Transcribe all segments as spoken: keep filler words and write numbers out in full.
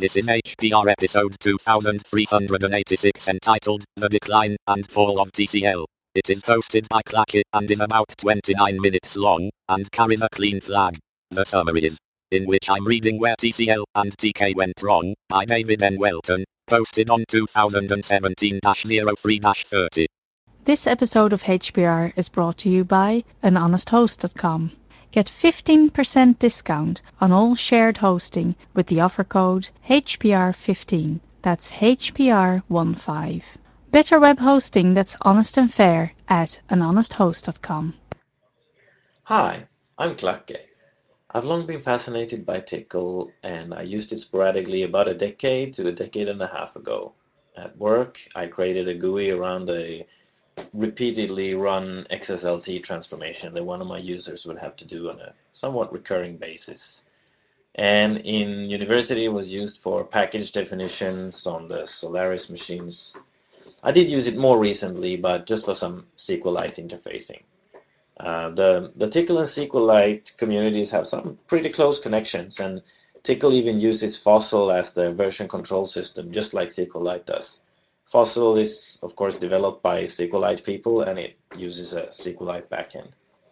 This is H P R episode two thousand three hundred eighty-six entitled The Decline and Fall of T C L. It is hosted by Clacky and is about twenty-nine minutes long and carries a clean flag. The summary is, in which I'm reading Where T C L and T K Went Wrong by David N. Welton, posted on two thousand seventeen dash oh three dash thirty. This episode of H P R is brought to you by an honest host dot com. Get fifteen percent discount on all shared hosting with the offer code H P R fifteen. That's H P R fifteen. Better web hosting that's honest and fair at an honest host dot com. Hi, I'm Clakke. I've long been fascinated by Tickle, and I used it sporadically about a decade to a decade and a half ago. At work, I created a G U I around a repeatedly run X S L T transformation that one of my users would have to do on a somewhat recurring basis. And in university, it was used for package definitions on the Solaris machines. I did use it more recently, but just for some SQLite interfacing. Uh, the, the Tickle and SQLite communities have some pretty close connections, and Tickle even uses Fossil as the version control system, just like SQLite does. Fossil is, of course, developed by SQLite people, and it uses a SQLite backend.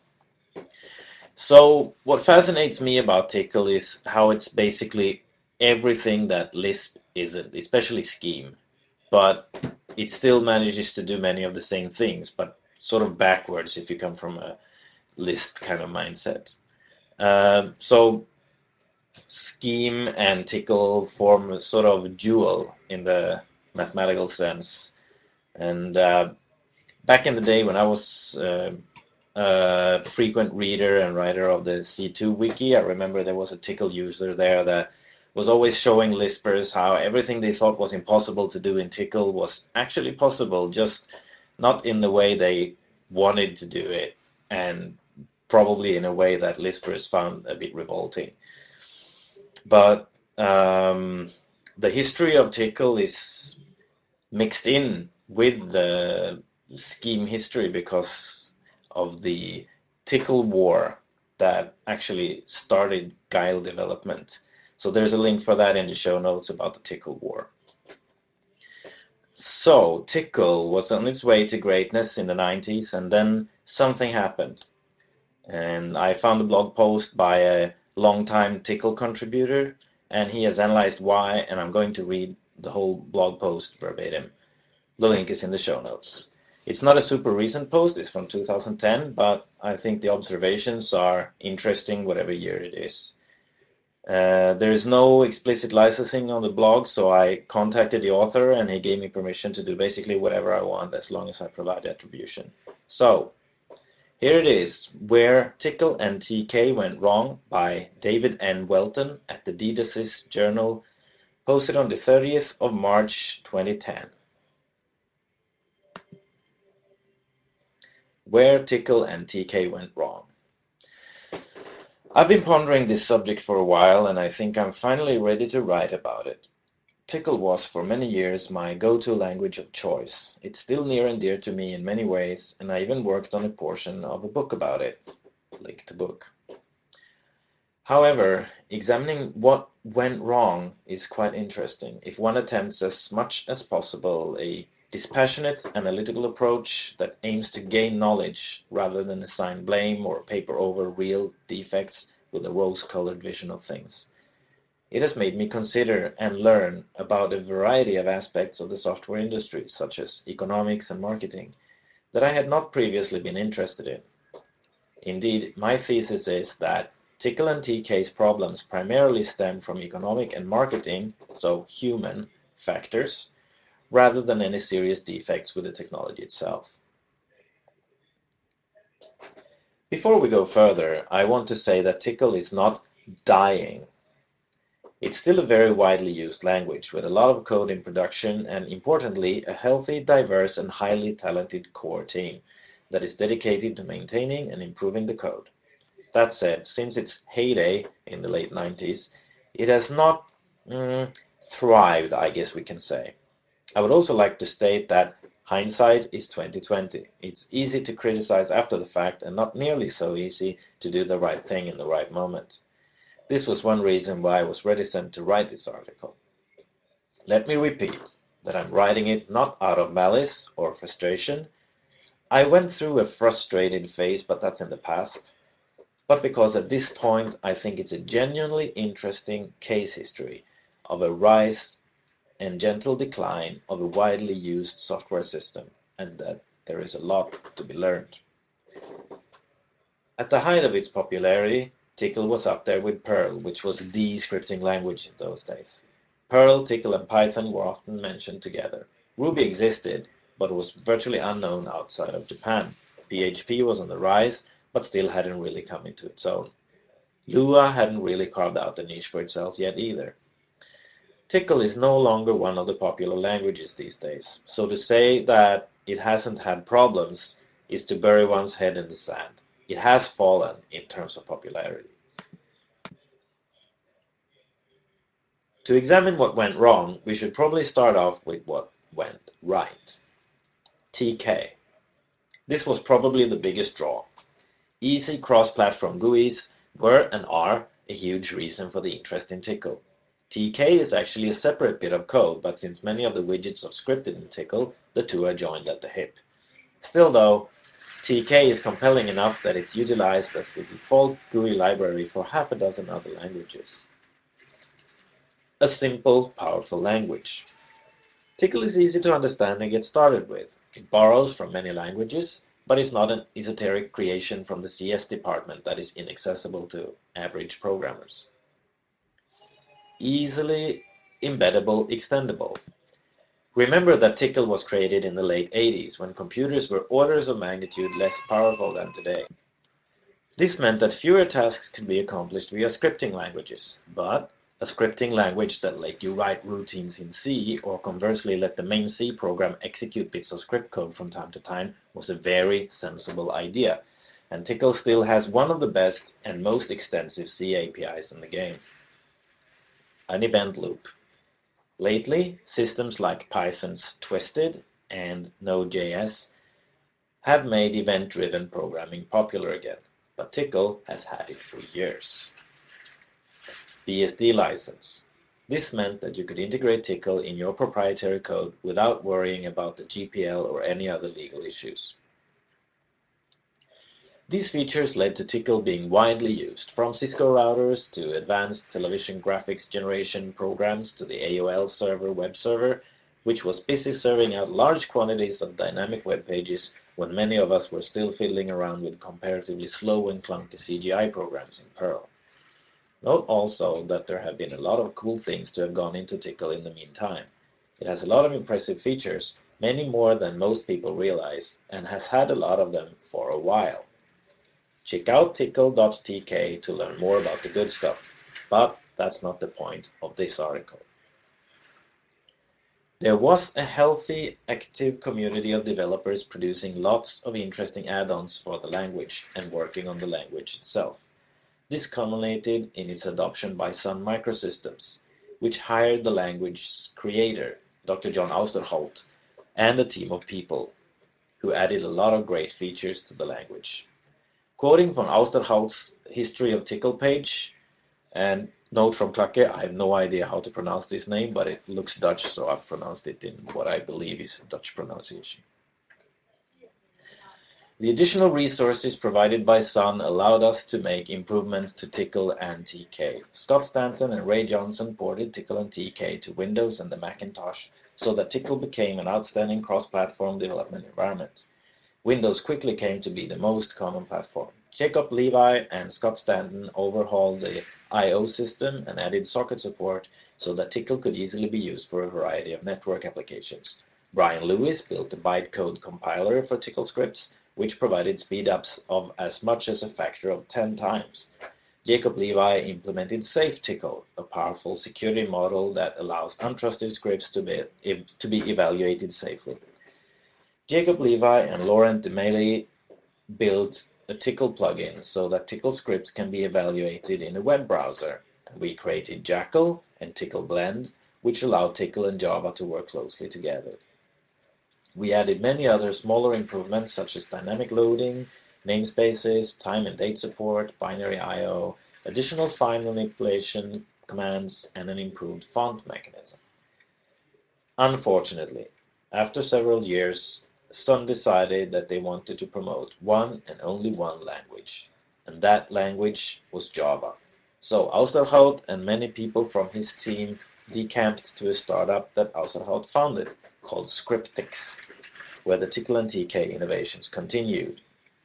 So what fascinates me about Tickle is how it's basically everything that Lisp isn't, especially Scheme. But it still manages to do many of the same things, but sort of backwards if you come from a Lisp kind of mindset. Uh, so Scheme and Tickle form a sort of dual in the mathematical sense. And uh, back in the day when I was uh, a frequent reader and writer of the C two wiki, I remember there was a Tickle user there that was always showing Lispers how everything they thought was impossible to do in Tickle was actually possible, just not in the way they wanted to do it, and probably in a way that Lispers found a bit revolting. But um, the history of Tickle is mixed in with the Scheme history because of the Tickle War that actually started Guile development. So there's a link for that in the show notes about the Tickle War. So Tickle was on its way to greatness in the nineties, and then something happened. And I found a blog post by a longtime Tickle contributor, and he has analyzed why, and I'm going to read the whole blog post verbatim. The link is in the show notes. It's not a super recent post, it's from two thousand ten, but I think the observations are interesting whatever year it is. Uh, there is no explicit licensing on the blog, so I contacted the author and he gave me permission to do basically whatever I want as long as I provide attribution. So, here it is, Where Tickle and T K Went Wrong by David N. Welton at the DDaSys Journal, posted on the thirtieth of March twenty ten. Where Tickle and T K Went Wrong. I've been pondering this subject for a while, and I think I'm finally ready to write about it. Tickle was for many years my go-to language of choice. It's still near and dear to me in many ways, and I even worked on a portion of a book about it. Link to book. However, examining what went wrong is quite interesting if one attempts as much as possible a dispassionate analytical approach that aims to gain knowledge rather than assign blame or paper over real defects with a rose-colored vision of things. It has made me consider and learn about a variety of aspects of the software industry, such as economics and marketing, that I had not previously been interested in. Indeed, my thesis is that Tickle and T K's problems primarily stem from economic and marketing, so human, factors, rather than any serious defects with the technology itself. Before we go further, I want to say that Tickle is not dying. It's still a very widely used language with a lot of code in production and, importantly, a healthy, diverse, and highly talented core team that is dedicated to maintaining and improving the code. That said, since its heyday in the late nineties, it has not mm, thrived, I guess we can say. I would also like to state that hindsight is twenty twenty. It's easy to criticize after the fact and not nearly so easy to do the right thing in the right moment. This was one reason why I was reticent to write this article. Let me repeat that I'm writing it not out of malice or frustration. I went through a frustrated phase, but that's in the past. But because at this point I think it's a genuinely interesting case history of a rise and gentle decline of a widely used software system, and that there is a lot to be learned. At the height of its popularity, Tcl was up there with Perl, which was the scripting language in those days. Perl, Tcl, and Python were often mentioned together. Ruby existed, but was virtually unknown outside of Japan. P H P was on the rise, but still hadn't really come into its own. Lua hadn't really carved out a niche for itself yet either. Tcl is no longer one of the popular languages these days, so to say that it hasn't had problems is to bury one's head in the sand. It has fallen in terms of popularity. To examine what went wrong, we should probably start off with what went right. T K. This was probably the biggest draw. Easy cross-platform G U Is were and are a huge reason for the interest in Tcl. T K is actually a separate bit of code, but since many of the widgets are scripted in Tcl, the two are joined at the hip. Still though, T K is compelling enough that it's utilized as the default G U I library for half a dozen other languages. A simple, powerful language. Tcl is easy to understand and get started with. It borrows from many languages, but is not an esoteric creation from the C S department that is inaccessible to average programmers. Easily embeddable, extendable. Remember that Tcl was created in the late eighties, when computers were orders of magnitude less powerful than today. This meant that fewer tasks could be accomplished via scripting languages, but a scripting language that let you write routines in C, or conversely let the main C program execute bits of script code from time to time, was a very sensible idea, and Tcl still has one of the best and most extensive C A P Is in the game. An event loop. Lately, systems like Python's Twisted and Node.js have made event-driven programming popular again, but Tcl has had it for years. B S D license. This meant that you could integrate Tcl in your proprietary code without worrying about the G P L or any other legal issues. These features led to Tcl being widely used, from Cisco routers to advanced television graphics generation programs to the A O L server web server, which was busy serving out large quantities of dynamic web pages when many of us were still fiddling around with comparatively slow and clunky C G I programs in Perl. Note also that there have been a lot of cool things to have gone into Tcl in the meantime. It has a lot of impressive features, many more than most people realize, and has had a lot of them for a while. Check out tcl dot t k to learn more about the good stuff, but that's not the point of this article. There was a healthy, active community of developers producing lots of interesting add-ons for the language and working on the language itself. This culminated in its adoption by Sun Microsystems, which hired the language's creator, Doctor John Austerholt, and a team of people who added a lot of great features to the language. Quoting from Austerholt's History of Tcl page, and note from Klacke, I have no idea how to pronounce this name, but it looks Dutch, so I've pronounced it in what I believe is a Dutch pronunciation. The additional resources provided by Sun allowed us to make improvements to Tcl and T K. Scott Stanton and Ray Johnson ported Tcl and T K to Windows and the Macintosh so that Tcl became an outstanding cross-platform development environment. Windows quickly came to be the most common platform. Jacob Levi and Scott Stanton overhauled the I O system and added socket support so that Tcl could easily be used for a variety of network applications. Brian Lewis built a bytecode compiler for Tcl scripts, which provided speedups of as much as a factor of ten times. Jacob Levi implemented SafeTcl, a powerful security model that allows untrusted scripts to be, to be evaluated safely. Jacob Levi and Laurent Demely built a Tcl plugin so that Tcl scripts can be evaluated in a web browser. And we created Jackal and Tcl Blend, which allow Tcl and Java to work closely together. We added many other smaller improvements such as dynamic loading, namespaces, time and date support, binary I O, additional file manipulation commands, and an improved font mechanism. Unfortunately, after several years, Sun decided that they wanted to promote one and only one language, and that language was Java. So Austerhout and many people from his team decamped to a startup that Austerhout founded, called Scriptix, where the Tickle and T K innovations continued.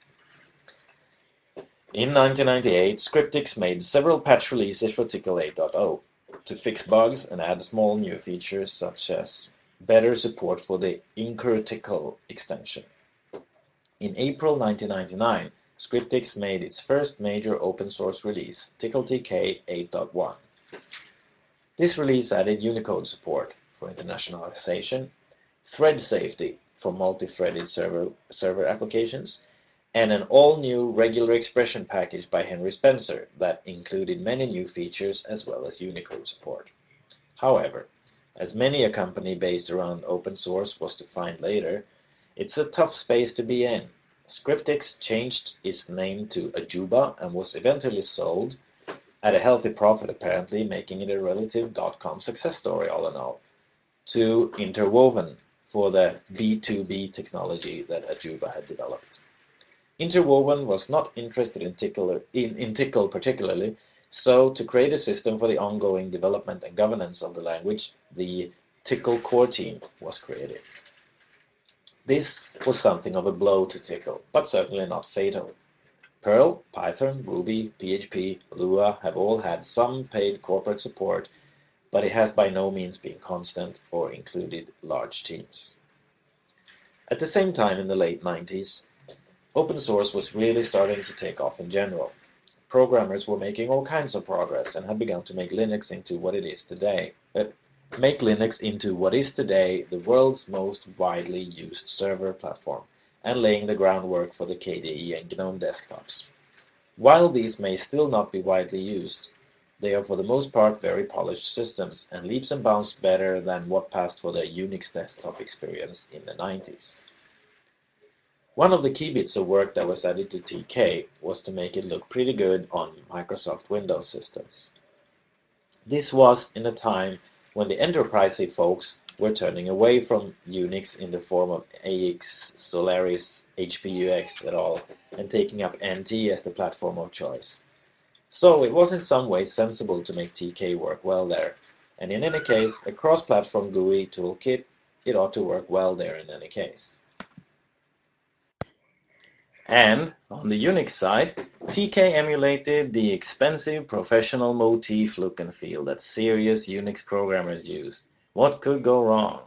In nineteen ninety-eight, Scriptix made several patch releases for Tickle eight point zero to fix bugs and add small new features such as better support for the IncurTickle extension. In April nineteen ninety-nine, Scriptix made its first major open source release, TickleTK eight point one. This release added Unicode support for internationalization, thread safety for multi-threaded server, server applications, and an all-new regular expression package by Henry Spencer that included many new features as well as Unicode support. However, as many a company based around open source was to find later, it's a tough space to be in. Scriptix changed its name to Ajuba and was eventually sold at a healthy profit apparently, making it a relative dot-com success story all in all, to Interwoven for the B two B technology that Ajuba had developed. Interwoven was not interested in Tickle, in, in Tickle particularly, so to create a system for the ongoing development and governance of the language, the Tickle core team was created. This was something of a blow to Tickle, but certainly not fatal. Perl, Python, Ruby, P H P, Lua have all had some paid corporate support, but it has by no means been constant or included large teams. At the same time, in the late nineties, open source was really starting to take off in general. Programmers were making all kinds of progress and had begun to make Linux into what it is today. Uh, make Linux into what is today the world's most widely used server platform, and laying the groundwork for the K D E and GNOME desktops. While these may still not be widely used, they are for the most part very polished systems and leaps and bounds better than what passed for the Unix desktop experience in the nineties. One of the key bits of work that was added to T K was to make it look pretty good on Microsoft Windows systems. This was in a time when the enterprisey folks were turning away from Unix in the form of A X, Solaris, H P U X et al. And taking up N T as the platform of choice. So it was in some ways sensible to make T K work well there, and in any case, a cross-platform G U I toolkit, it ought to work well there in any case. And on the Unix side, T K emulated the expensive professional motif look and feel that serious Unix programmers used. What could go wrong?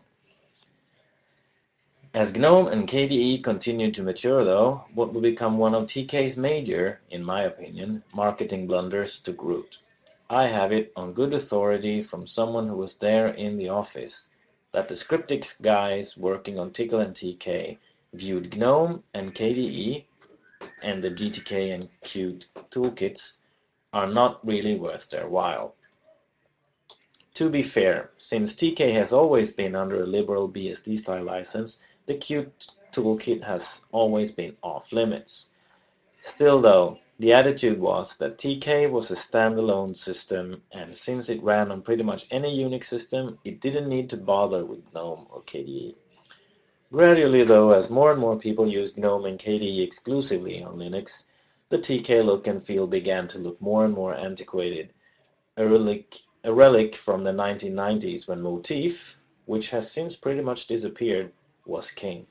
As GNOME and K D E continued to mature though, what would become one of T K's major, in my opinion, marketing blunders took root. I have it on good authority from someone who was there in the office that the Scriptix guys working on Tickle and T K viewed GNOME and K D E and the G T K and Qt toolkits are not really worth their while. To be fair, since T K has always been under a liberal B S D style license, the Qt toolkit has always been off limits. Still though, the attitude was that T K was a standalone system, and since it ran on pretty much any Unix system, it didn't need to bother with GNOME or K D E. Gradually though, as more and more people used GNOME and K D E exclusively on Linux, the T K look and feel began to look more and more antiquated, a relic, a relic from the nineteen nineties when Motif, which has since pretty much disappeared, was king.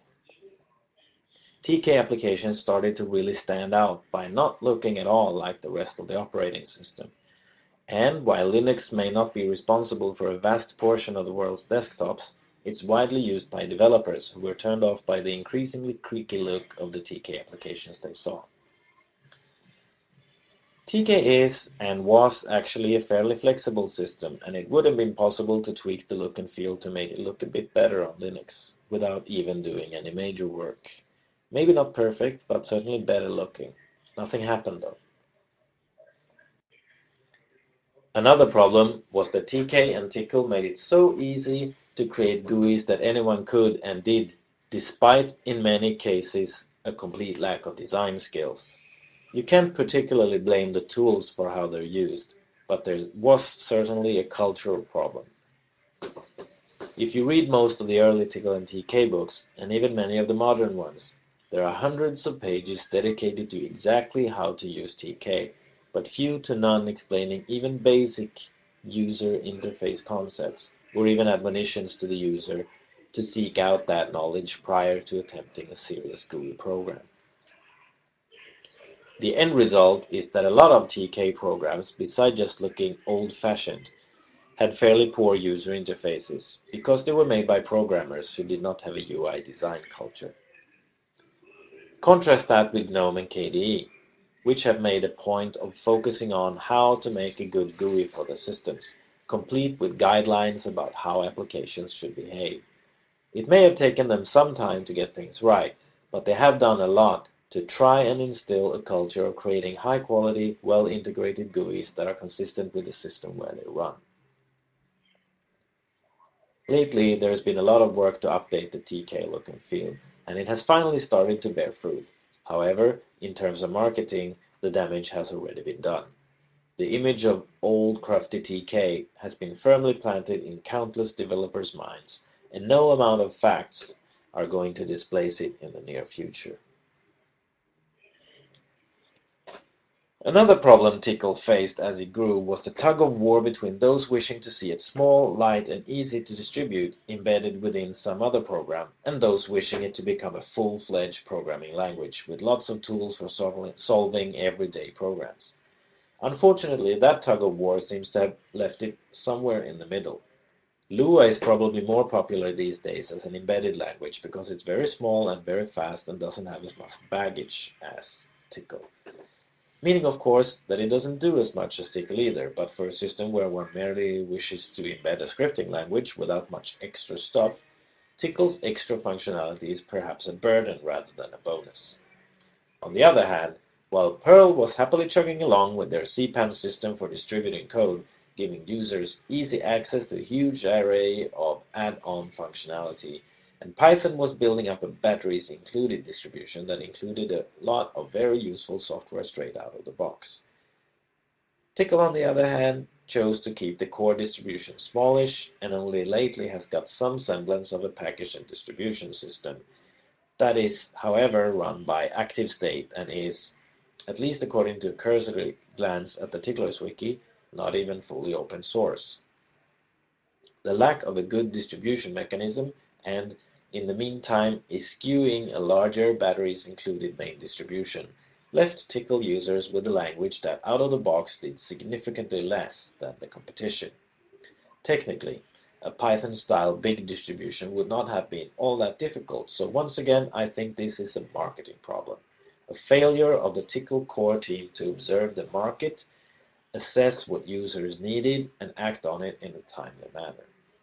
T K applications started to really stand out by not looking at all like the rest of the operating system. And while Linux may not be responsible for a vast portion of the world's desktops, it's widely used by developers who were turned off by the increasingly creaky look of the T K applications they saw. T K is and was actually a fairly flexible system, and it would have been possible to tweak the look and feel to make it look a bit better on Linux, without even doing any major work. Maybe not perfect, but certainly better looking. Nothing happened though. Another problem was that T K and Tickle made it so easy to create G U Is that anyone could and did, despite in many cases a complete lack of design skills. You can't particularly blame the tools for how they're used, but there was certainly a cultural problem. If you read most of the early Tickle and T K books, and even many of the modern ones, there are hundreds of pages dedicated to exactly how to use T K, but few to none explaining even basic user interface concepts, or even admonitions to the user to seek out that knowledge prior to attempting a serious G U I program. The end result is that a lot of T K programs, besides just looking old-fashioned, had fairly poor user interfaces because they were made by programmers who did not have a U I design culture. Contrast that with GNOME and K D E, which have made a point of focusing on how to make a good G U I for their systems, complete with guidelines about how applications should behave. It may have taken them some time to get things right, but they have done a lot to try and instill a culture of creating high-quality, well-integrated G U Is that are consistent with the system where they run. Lately, there has been a lot of work to update the T K look and feel, and it has finally started to bear fruit. However, in terms of marketing, the damage has already been done. The image of old crufty T K has been firmly planted in countless developers' minds, and no amount of facts are going to displace it in the near future. Another problem Tickle faced as it grew was the tug-of-war between those wishing to see it small, light, and easy to distribute, embedded within some other program, and those wishing it to become a full-fledged programming language, with lots of tools for solving everyday programs. Unfortunately, that tug-of-war seems to have left it somewhere in the middle. Lua is probably more popular these days as an embedded language because it's very small and very fast and doesn't have as much baggage as Tickle. Meaning, of course, that it doesn't do as much as Tickle either, but for a system where one merely wishes to embed a scripting language without much extra stuff, Tickle's extra functionality is perhaps a burden rather than a bonus. On the other hand, while Perl was happily chugging along with their C PAN system for distributing code, giving users easy access to a huge array of add-on functionality, and Python was building up a batteries included distribution that included a lot of very useful software straight out of the box. Tickle, on the other hand, chose to keep the core distribution smallish, and only lately has got some semblance of a package and distribution system. That is, however, run by ActiveState and is, at least according to a cursory glance at the Ticklers wiki, not even fully open source. The lack of a good distribution mechanism and, in the meantime, eschewing a larger batteries included main distribution left Tickle users with a language that out of the box did significantly less than the competition. Technically, a Python-style big distribution would not have been all that difficult, so once again I think this is a marketing problem. A failure of the Tickle core team to observe the market, assess what users needed, and act on it in a timely manner.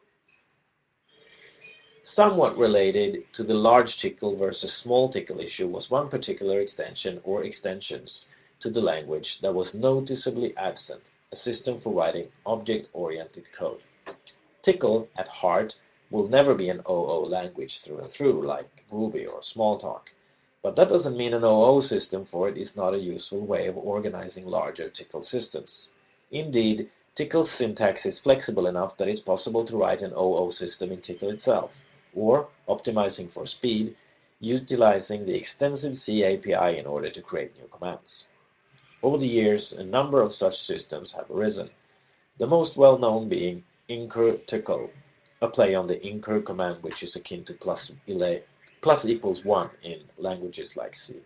Somewhat related to the large Tickle versus small Tickle issue was one particular extension or extensions to the language that was noticeably absent, a system for writing object-oriented code. Tickle, at heart, will never be an O O language through and through, like Ruby or Smalltalk. But that doesn't mean an O O system for it is not a useful way of organizing larger Tickle systems. Indeed, Tickle's syntax is flexible enough that it's possible to write an O O system in Tickle itself, or, optimizing for speed, utilizing the extensive C A P I in order to create new commands. Over the years, a number of such systems have arisen, the most well-known being incr_tickle, a play on the incr command which is akin to plus, plus equals one in languages like C.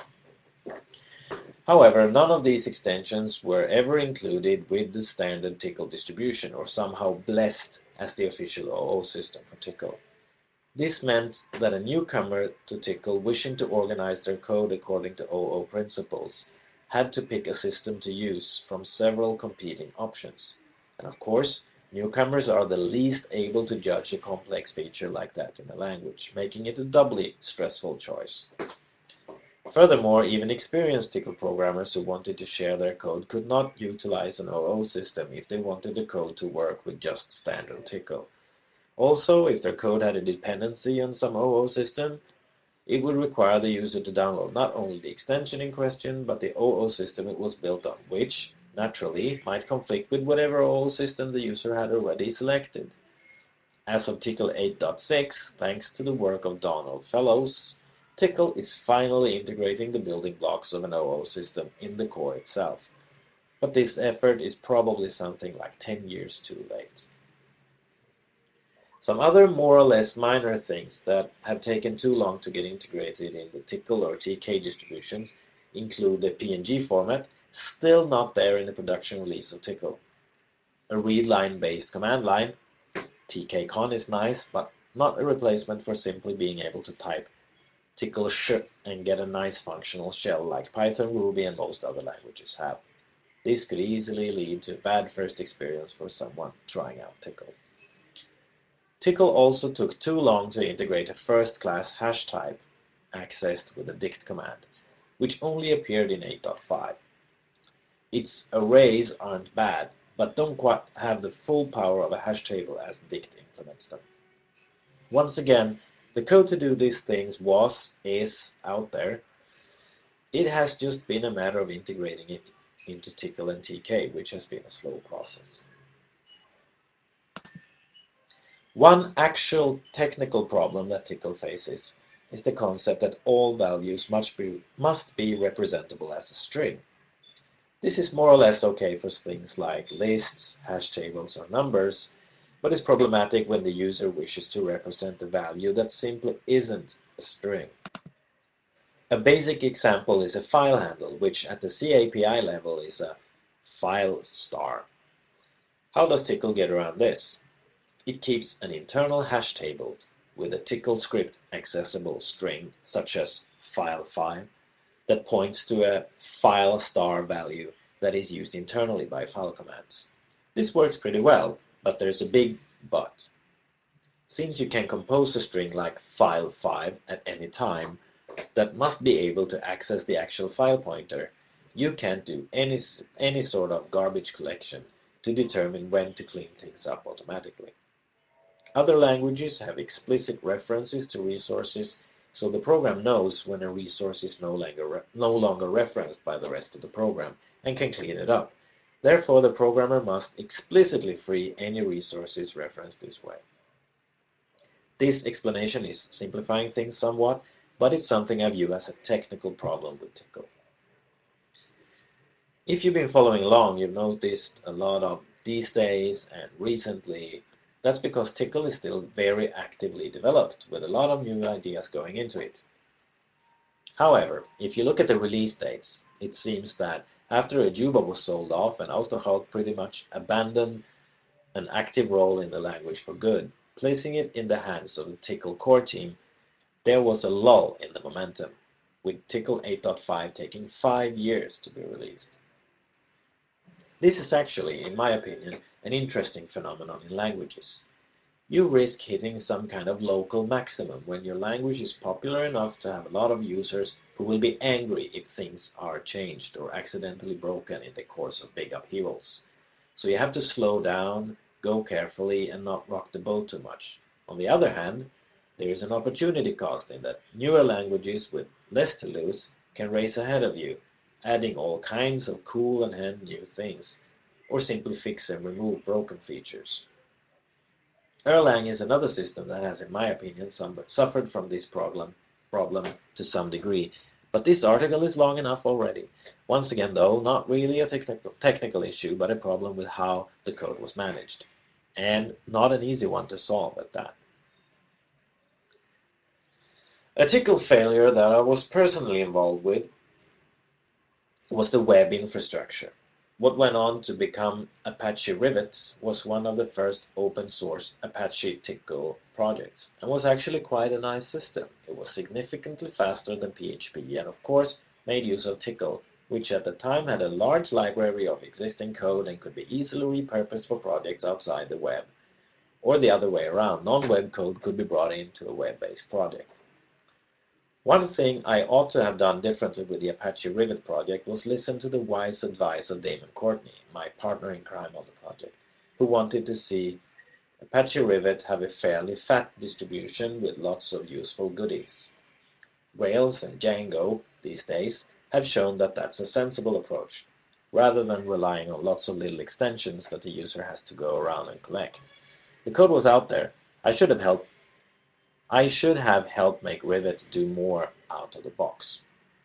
However, none of these extensions were ever included with the standard Tickle distribution or somehow blessed as the official O O system for Tickle. This meant that a newcomer to Tickle wishing to organize their code according to O O principles had to pick a system to use from several competing options. And of course, newcomers are the least able to judge a complex feature like that in a language, making it a doubly stressful choice. Furthermore, even experienced Tickle programmers who wanted to share their code could not utilize an O O system if they wanted the code to work with just standard Tickle. Also, if their code had a dependency on some O O system, it would require the user to download not only the extension in question, but the O O system it was built on, which, naturally, might conflict with whatever O O system the user had already selected. As of Tickle eight point six, thanks to the work of Donald Fellows, Tickle is finally integrating the building blocks of an O O system in the core itself. But this effort is probably something like ten years too late. Some other more or less minor things that have taken too long to get integrated in the Tickle or T K distributions include the P N G format, still not there in the production release of Tickle. A read-line based command line, TKCon is nice, but not a replacement for simply being able to type Tickle sh and get a nice functional shell like Python, Ruby, and most other languages have. This could easily lead to a bad first experience for someone trying out Tickle. Tickle also took too long to integrate a first-class hash type, accessed with a dict command, which only appeared in eight point five. Its arrays aren't bad, but don't quite have the full power of a hash table as dict implements them. Once again, the code to do these things was, is, out there. It has just been a matter of integrating it into Tickle and T K, which has been a slow process. One actual technical problem that Tickle faces is the concept that all values must be, must be representable as a string. This is more or less okay for things like lists, hash tables, or numbers, but is problematic when the user wishes to represent a value that simply isn't a string. A basic example is a file handle, which at the C A P I level is a file star. How does Tickle get around this? It keeps an internal hash table with a Tickle script accessible string, such as file five, that points to a file star value that is used internally by file commands. This works pretty well, but there's a big but. Since you can compose a string like file five at any time that must be able to access the actual file pointer, you can't do any, any sort of garbage collection to determine when to clean things up automatically. Other languages have explicit references to resources, so the program knows when a resource is no longer, no longer referenced by the rest of the program and can clean it up. Therefore, the programmer must explicitly free any resources referenced this way. This explanation is simplifying things somewhat, but it's something I view as a technical problem with Tickle. If you've been following along, you've noticed a lot of these days and recently. That's because Tickle is still very actively developed, with a lot of new ideas going into it. However, if you look at the release dates, it seems that after Ajuba was sold off and Austerhald pretty much abandoned an active role in the language for good, placing it in the hands of the Tickle core team, there was a lull in the momentum, with Tickle eight point five taking five years to be released. This is actually, in my opinion, an interesting phenomenon in languages. You risk hitting some kind of local maximum when your language is popular enough to have a lot of users who will be angry if things are changed or accidentally broken in the course of big upheavals. So you have to slow down, go carefully, and not rock the boat too much. On the other hand, there is an opportunity cost in that newer languages with less to lose can race ahead of you, adding all kinds of cool and handy new things, or simply fix and remove broken features. Erlang is another system that has, in my opinion, some, suffered from this problem, problem to some degree, but this article is long enough already. Once again, though, not really a technical, technical issue, but a problem with how the code was managed. And not an easy one to solve at that. A Tickle failure that I was personally involved with was the web infrastructure. What went on to become Apache Rivet was one of the first open-source Apache Tickle projects, and was actually quite a nice system. It was significantly faster than P H P, and of course made use of Tickle, which at the time had a large library of existing code and could be easily repurposed for projects outside the web. Or the other way around, non-web code could be brought into a web-based project. One thing I ought to have done differently with the Apache Rivet project was listen to the wise advice of Damon Courtney, my partner in crime on the project, who wanted to see Apache Rivet have a fairly fat distribution with lots of useful goodies. Rails and Django, these days, have shown that that's a sensible approach, rather than relying on lots of little extensions that the user has to go around and collect. The code was out there, I should have helped I should have helped make Rivet do more out of the box.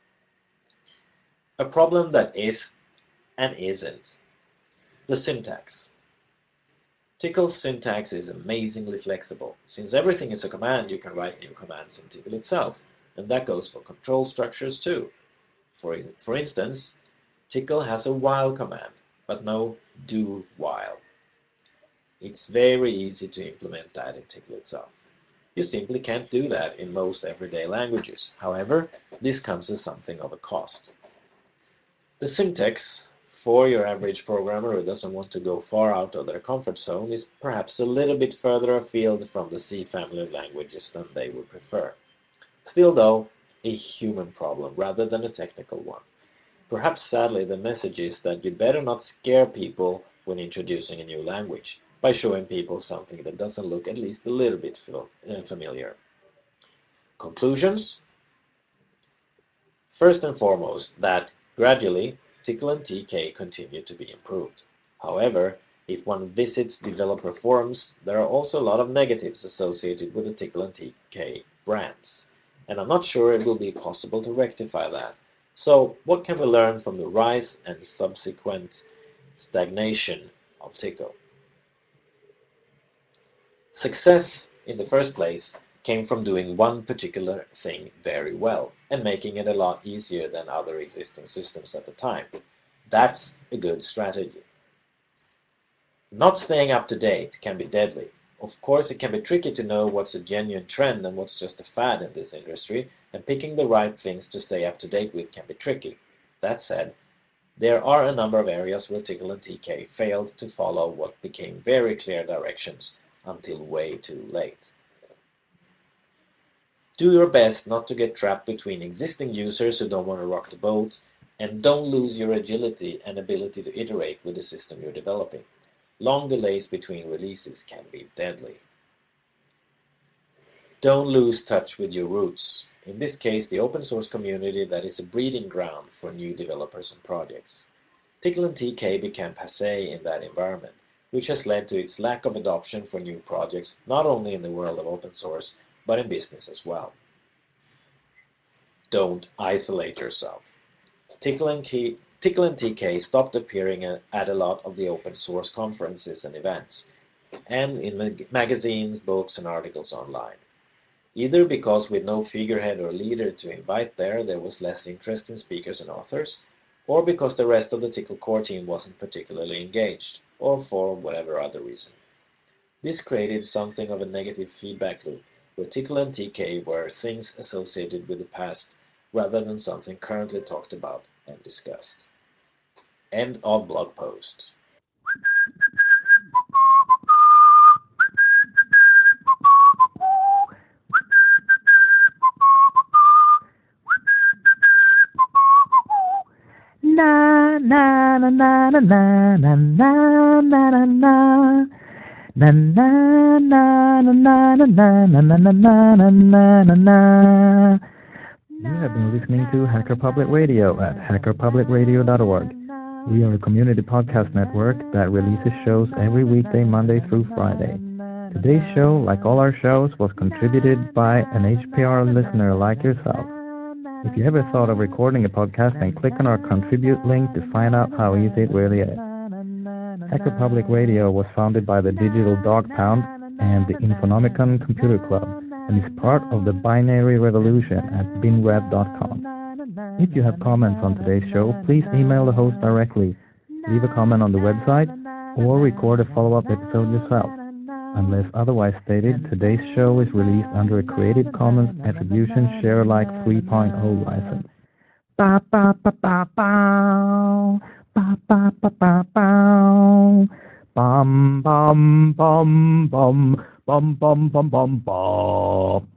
A problem that is and isn't. The syntax. Tickle's syntax is amazingly flexible. Since everything is a command, you can write new commands in Tickle itself, and that goes for control structures too. For, for instance, Tickle has a while command, but no do while. It's very easy to implement that in Tickle itself. You simply can't do that in most everyday languages. However, this comes as something of a cost. The syntax for your average programmer who doesn't want to go far out of their comfort zone is perhaps a little bit further afield from the C family of languages than they would prefer. Still though, a human problem rather than a technical one. Perhaps sadly the message is that you'd better not scare people when introducing a new language by showing people something that doesn't look at least a little bit familiar. Conclusions? First and foremost, that, gradually, Tickle and T K continue to be improved. However, if one visits developer forums, there are also a lot of negatives associated with the Tickle and T K brands, and I'm not sure it will be possible to rectify that. So, what can we learn from the rise and subsequent stagnation of Tickle? Success, in the first place, came from doing one particular thing very well and making it a lot easier than other existing systems at the time. That's a good strategy. Not staying up to date can be deadly. Of course, it can be tricky to know what's a genuine trend and what's just a fad in this industry, and picking the right things to stay up to date with can be tricky. That said, there are a number of areas where Tickle and T K failed to follow what became very clear directions until way too late. Do your best not to get trapped between existing users who don't want to rock the boat, and don't lose your agility and ability to iterate with the system you're developing. Long delays between releases can be deadly. Don't lose touch with your roots. In this case, the open source community that is a breeding ground for new developers and projects. Tickle and T K became passé in that environment, which has led to its lack of adoption for new projects, not only in the world of open source, but in business as well. Don't isolate yourself. Tickle and, Key, Tickle and T K stopped appearing at a lot of the open source conferences and events, and in mag magazines, books, and articles online. Either because with no figurehead or leader to invite there, there was less interest in speakers and authors, or because the rest of the Tickle core team wasn't particularly engaged, or for whatever other reason. This created something of a negative feedback loop, where Tickle and T K were things associated with the past rather than something currently talked about and discussed. End of blog post. Na na na na na na na na na na na. Na na na na na na na na na na na na na na. You have been listening to Hacker Public Radio at hacker public radio dot org. We are a community podcast network that releases shows every weekday, Monday through Friday. Today's show, like all our shows, was contributed by an H P R listener like yourself. If you ever thought of recording a podcast, then click on our contribute link to find out how easy it really is. Hacker Public Radio was founded by the Digital Dog Pound and the Infonomicon Computer Club, and is part of the Binary Revolution at binrev dot com. If you have comments on today's show, please email the host directly, leave a comment on the website, or record a follow-up episode yourself. Unless otherwise stated, today's show is released under a Creative Commons Attribution Share Alike three point oh license. Ba ba ba ba ba. Ba ba ba ba ba. Bum bum bum bum bum bum bum bum bum.